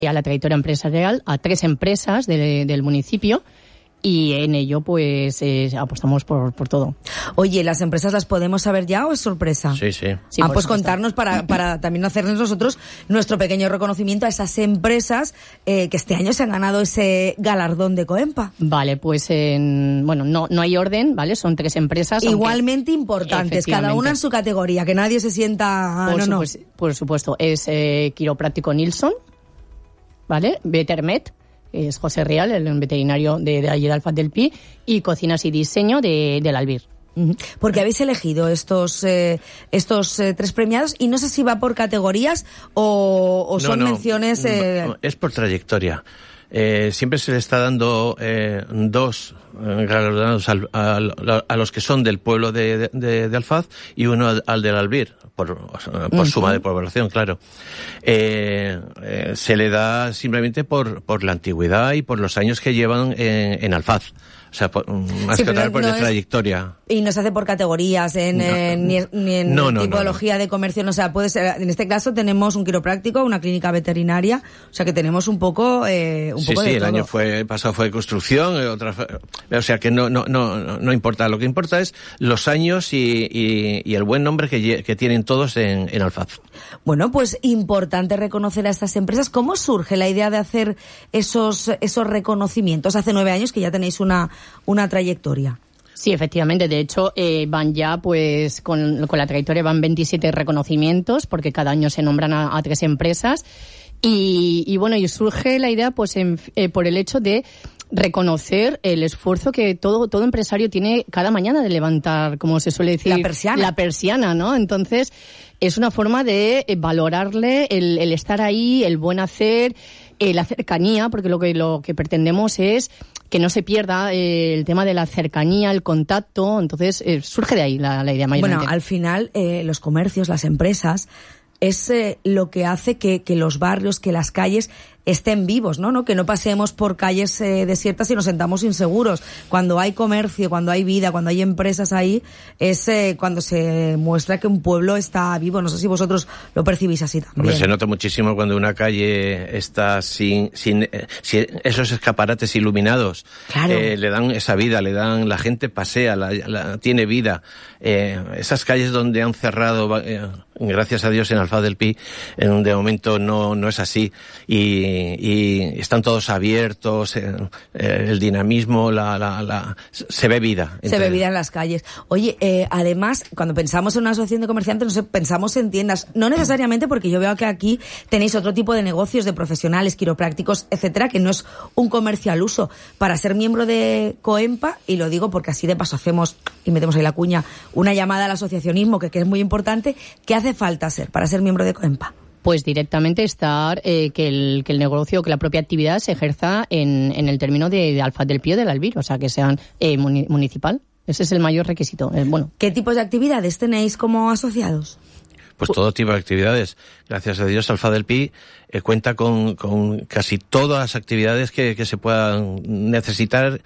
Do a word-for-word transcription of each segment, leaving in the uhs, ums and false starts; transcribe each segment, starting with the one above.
a la trayectoria empresarial a tres empresas de, del municipio. Y en ello, pues, eh, apostamos por, por todo. Oye, ¿las empresas las podemos saber ya o es sorpresa? Sí, sí. sí ah, pues supuesto. Contarnos para, para también hacernos nosotros nuestro pequeño reconocimiento a esas empresas eh, que este año se han ganado ese galardón de Coempa. Vale, pues, en, bueno, no, no hay orden, ¿vale? Son tres empresas. Igualmente importantes, cada una en su categoría, que nadie se sienta... Ah, por, no, supuesto, no. por supuesto, es eh, Quiropráctico Nilsson, ¿vale? Vetermet, es José Rial, el veterinario de, de allí de Alfaz del Pi, y Cocinas y Diseño de, del Albir. Porque habéis elegido estos eh, estos eh, tres premiados y no sé si va por categorías o, o son no, no, menciones... Eh... No, es por trayectoria. Eh, siempre se le está dando eh, dos eh, galardonados al, al, a los que son del pueblo de, de, de Alfaz y uno al, al del Albir, por, por uh-huh. suma de población, claro. Eh, eh, se le da simplemente por, por la antigüedad y por los años que llevan en, en Alfaz. O sea, por, más sí, que otra por no la trayectoria. Y no se hace por categorías, en, no, en, ni, ni en no, no, tipología no, no. de comercio. No, o sea, puede ser, en este caso tenemos un quiropráctico, una clínica veterinaria, o sea que tenemos un poco, eh, un sí, poco sí, de el todo. año fue pasado fue de construcción, otra, o sea que no, no, no, no importa. Lo que importa es los años y, y, y el buen nombre que, que tienen todos en, en Alfaz. Bueno, pues importante reconocer a estas empresas. ¿Cómo surge la idea de hacer esos, esos reconocimientos? Hace nueve años que ya tenéis una una trayectoria. Sí, efectivamente. De hecho, eh, van ya, pues, con, con la trayectoria van veintisiete reconocimientos, porque cada año se nombran a, a tres empresas. Y, y bueno, y surge la idea, pues, en, eh, por el hecho de reconocer el esfuerzo que todo todo empresario tiene cada mañana de levantar, como se suele decir, la persiana, la persiana, ¿no? Entonces, es una forma de valorarle el, el estar ahí, el buen hacer, eh, la cercanía, porque lo que lo que pretendemos es que no se pierda eh, el tema de la cercanía, el contacto. Entonces, eh, surge de ahí la, la idea mayormente. Bueno, al final, eh, los comercios, las empresas, es eh, lo que hace que, que los barrios, que las calles estén vivos, ¿no? ¿no? Que no pasemos por calles eh, desiertas y nos sentamos inseguros. Cuando hay comercio, cuando hay vida, cuando hay empresas ahí, es eh, cuando se muestra que un pueblo está vivo. No sé si vosotros lo percibís así también. Hombre, se nota muchísimo cuando una calle está sin, sin, eh, sin esos escaparates iluminados. Claro. Eh, le dan esa vida, le dan, la gente pasea, la, la, tiene vida. Eh, esas calles donde han cerrado, eh, gracias a Dios en Alfaz del Pi, en de momento no, no es así. Y y están todos abiertos, eh, el dinamismo, la, la, la, se ve vida. Se ve vida en las calles. Oye, eh, además, cuando pensamos en una asociación de comerciantes, no sé, pensamos en tiendas, no necesariamente porque yo veo que aquí tenéis otro tipo de negocios, de profesionales, quiroprácticos, etcétera, que no es un comercio al uso. Para ser miembro de Coempa, y lo digo porque así de paso hacemos, y metemos ahí la cuña, una llamada al asociacionismo, que, que es muy importante, ¿qué hace falta ser para ser miembro de Coempa? Pues directamente estar, eh, que el que el negocio, que la propia actividad se ejerza en, en el término de, de Alfaz del Pi o del Albir, o sea, que sean eh, muni, municipal. Ese es el mayor requisito. Eh, bueno. ¿Qué tipos de actividades tenéis como asociados? Pues todo tipo de actividades. Gracias a Dios, Alfaz del Pi eh, cuenta con, con casi todas las actividades que, que se puedan necesitar,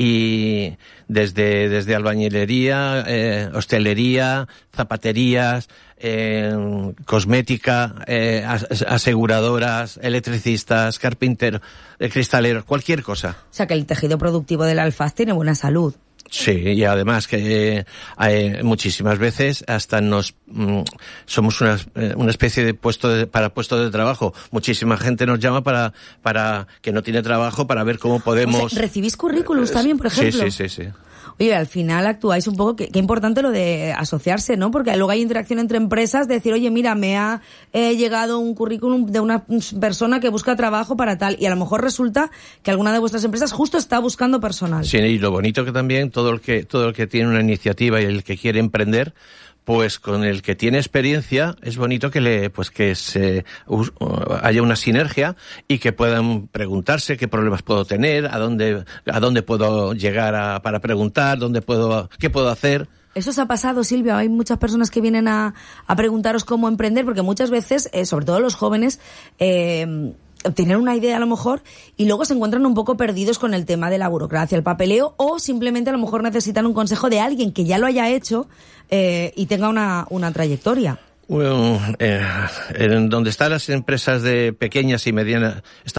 y desde, desde albañilería, eh, hostelería, zapaterías, eh, cosmética, eh, as, aseguradoras, electricistas, carpinteros, eh, cristaleros, cualquier cosa. O sea que el tejido productivo del Alfaz tiene buena salud. Sí, y además que eh, muchísimas veces hasta nos mm, somos una, eh, una especie de puesto de, para puesto de trabajo. Muchísima gente nos llama para para que no tiene trabajo, para ver cómo podemos. O sea, ¿recibís currículums eh, también, por ejemplo? Sí, sí, sí, sí. Oye, al final actuáis un poco, qué, qué importante lo de asociarse, ¿no? Porque luego hay interacción entre empresas, de decir, oye, mira, me ha eh, llegado un currículum de una persona que busca trabajo para tal, y a lo mejor resulta que alguna de vuestras empresas justo está buscando personal. Sí, y lo bonito que también todo el que todo el que tiene una iniciativa y el que quiere emprender, pues con el que tiene experiencia es bonito que le pues que se uh, haya una sinergia y que puedan preguntarse qué problemas puedo tener, a dónde a dónde puedo llegar a, para preguntar, dónde puedo qué puedo hacer. ¿Eso os ha pasado, Silvia? Hay muchas personas que vienen a, a preguntaros cómo emprender, porque muchas veces, eh, sobre todo los jóvenes, eh, tienen una idea a lo mejor y luego se encuentran un poco perdidos con el tema de la burocracia, el papeleo, o simplemente a lo mejor necesitan un consejo de alguien que ya lo haya hecho eh, y tenga una, una trayectoria. Bueno, eh, en donde están las empresas de pequeñas y medianas,